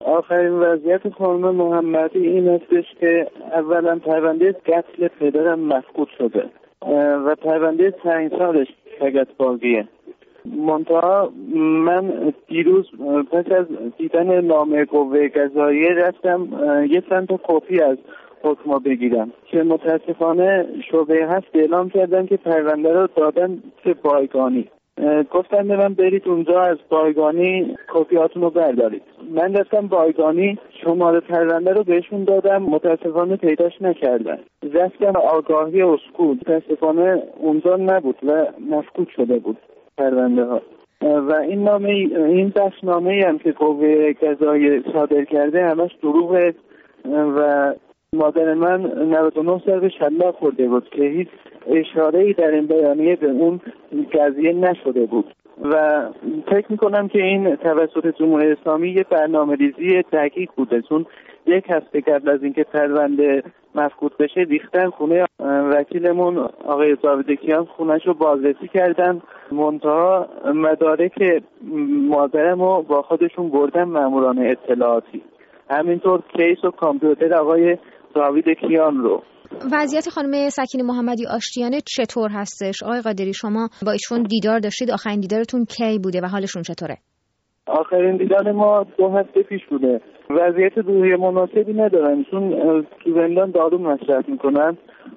آخرین وضعیت خانم محمدی این هستش که اولا پرونده قتل پدرم مفقود شده و پرونده 5 سالش فقط باقیه. منتها من دیروز پس از دیدن نامه قوه قضاییه رفتم یه چند تا کپی از حکما بگیرم که متاسفانه شعبه هست اعلام کردن که پرونده رو دادن به بایگانی. گفتن به من برید اونجا از بایگانی کپیاتون رو بردارید. من رفتم بایگانی، شماره پرونده رو بهشون دادم، متاسفانه پیداش نکردن. رفتم آگاهی اسکول، متاسفانه اونجا نبود و مفقود شده بود پرونده ها. و این بخشنامه‌ای هم که قوه قضاییه صادر کرده همش دروغه و مادر من 99 سال به شلاق خورده بود که هیچ اشاره‌ای در این بیانیه به اون قضیه نشده بود و فکر میکنم که این توسط جمهوری اسلامی یه برنامه‌ریزی دقیق بوده، چون یک هفته قبل از اینکه پرونده مفقود بشه ریختن خونه وکیلمون آقای زاویدکیان، خونه‌ش رو بازرسی کردن، منتها مدارک مادرمو با خودشون بردن ماموران اطلاعاتی، همینطور کیس و کامپیوتر آقای زاویدکیان رو. وضعیت خانم سکینه محمدی آشتیانی چطور هستش؟ آقای قادری شما با ایشون دیدار داشتید، آخرین دیدارتون کی بوده و حالشون چطوره؟ آخرین دیدار ما 2 هفته پیش بوده. وضعیت روحی مناسبی ندارن، چون تو زندان دارو مصرف میکنن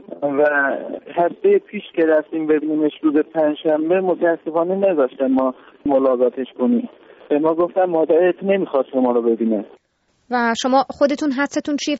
و هفته پیش که رفتیم ببینیمش روز پنجشنبه متاسفانه نذاشتن ما ملاقاتش کنیم. به ما گفتن مادرت نمیخواد شما رو ببینه. و شما خودتون حدستون چیه؟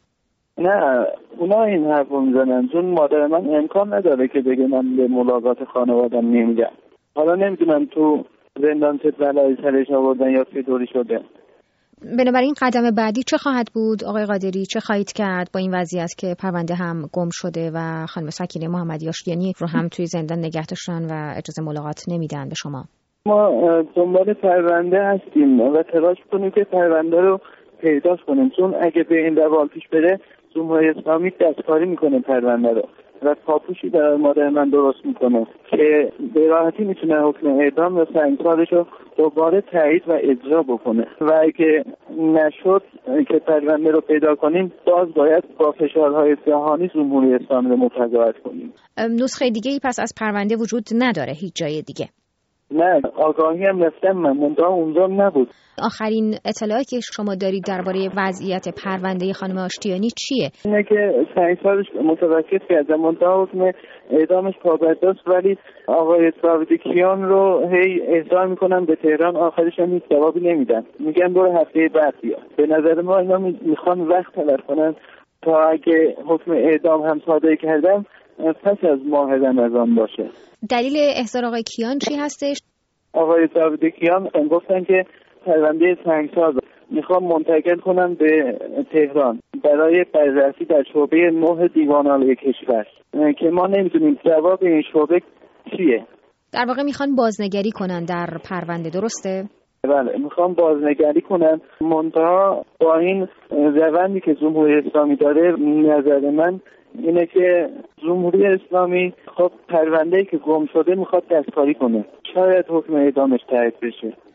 نه اونا این حرف رو میزنن، چون مادر من امکان نداره که بگه من به ملاقات خانوادم نمیگم. حالا نمیدونم تو زندان چه بلایی سرش آوردن یا چطوری شده. بنابراین قدم بعدی چه خواهد بود آقای قادری؟ چه خواهید کرد با این وضعیت که پرونده هم گم شده و خانم سکینه محمدی آشتیانی رو هم توی زندان نگه داشتن و اجازه ملاقات نمیدن به شما؟ ما دنبال پرونده هستیم و تلاش کنیم که پرونده رو پیداش کنیم، چون اگه به این روال پیش بره جمهوری اسلامی دستکاری میکنه پرونده رو و پاپوشی در مادر من درست میکنه که به راحتی میتونه حکم اعدام و سنگسارش رو دوباره تایید و اجرا بکنه و اگه نشد که پرونده رو پیدا کنیم باز باید با فشارهای جهانی جمهوری اسلامی رو متقاعد کنیم. نسخه دیگه ای پس از پرونده وجود نداره هیچ جای دیگه؟ نه، آگاهی هم رفتم منتها اونجا نبود. آخرین اطلاعاتی که شما دارید درباره وضعیت پرونده خانم آشتیانی چیه؟ اینه که 5 سالش متوقف کردن، منتها حکم اعدامش پابرجاست، ولی آقای زاویدکیان رو هی احضار میکنن به تهران، آخرش هم هیچ جوابی نمیدن، میگن برو هفته بعد بیا. به نظر ما اینا میخوان وقت تلف کنن تا اگه حکم اعدام هم صادر کردن پس از ماه رمضان باشه. دلیل احضار آقای کیان چی هستش؟ آقای زاویدکیان گفتن که پرونده سنگساز میخوام منتقل کنم به تهران برای بررسی در شعبه 9 دیوان عالی کشور که ما نمیدونیم جواب این شعبه چیه. در واقع میخوان بازنگری کنن در پرونده، درسته؟ بله، میخوام بازنگری کنن، منتها با این روندی که جمهوری اسلامی داره نظر من اینه که جمهوری اسلامی خب پرونده‌ای که گم شده میخواد دستکاری کنه، شاید حکم اعدامش تایید بشه.